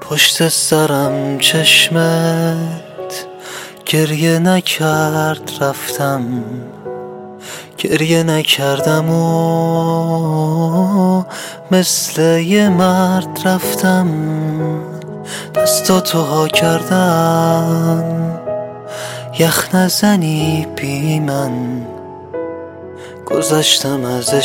پشت سرم چشمت گریه نکرد، رفتم گریه نکردم و مثل یه مرد رفتم. دستاتو ها کردم یخ نزنی بی من، گذشتم از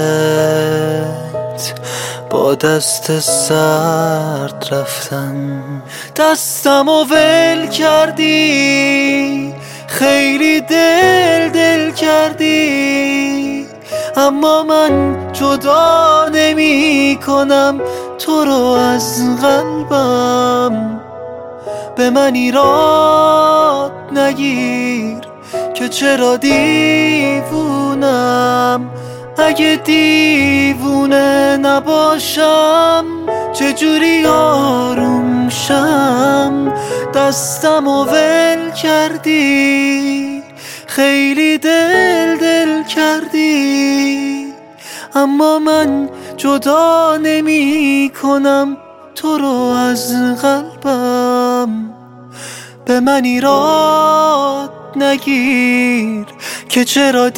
عشقت با دست سرد رفتم. دستمو ول کردی، خیلی دل کردی، اما من جدا نمی کنم تو رو از قلبم. به من ایراد نگیر که چرا دیوونم، اگه دیوونه نباشم چجوری آروم شم؟ دستمو ول کردی، خیلی دل کردی، اما من جدا نمی کنم تو رو از قلبم. به من ایراد نگیر که چرا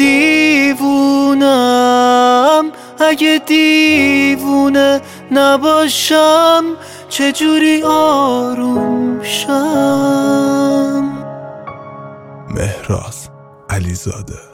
دیوونم، اگه دیوونه نباشم چجوری آروم شم؟ مهراز علیزاده.